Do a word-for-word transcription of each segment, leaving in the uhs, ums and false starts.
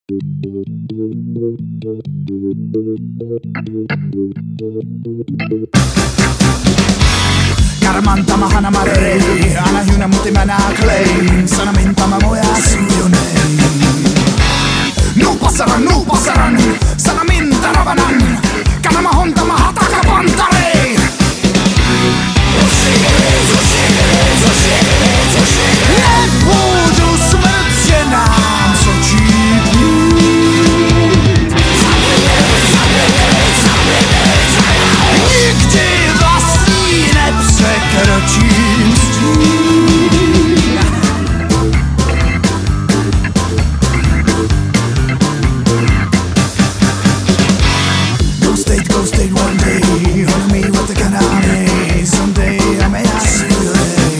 Karamantama hanamarei, aina hyuna muti mä näklein, sanamintama moja syjonei. Nuupasaran, nuupasaran, sanamintarabanan, kanama hontama hataka pantarei. Nebudu smrtě nám sočípí. Nikdy vlastní nepřekročím stín. Go state, go state one day, honor me with the canale. Someday I may ask you.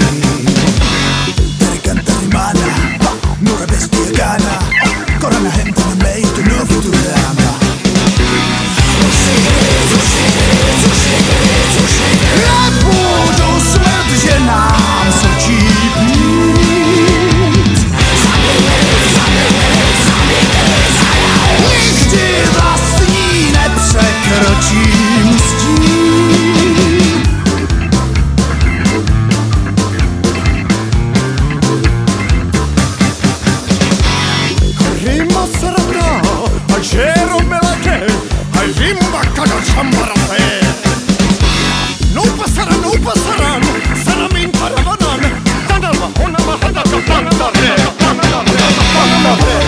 Korana gente na mig till nu Futurama. Nebudu smrtě nám sočípí. Nikdy vlastní nepřekročím stín. Gero melake, hai rimba kada chambarate. No pasaran, no pasaran, sanamin paravanan. Tanalma honama hataka pantare, pantare, pantare.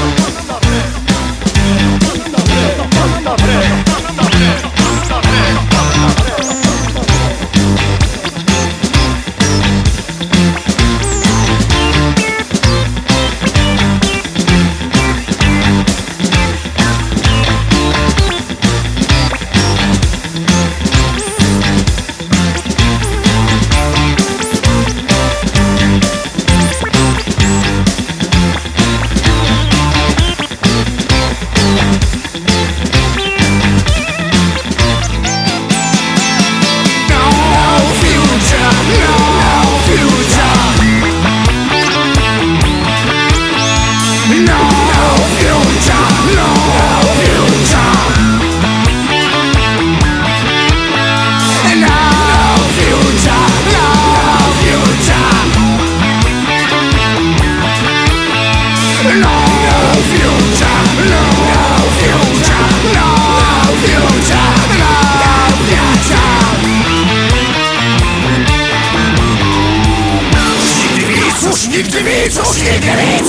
Nigdy víc už nikdy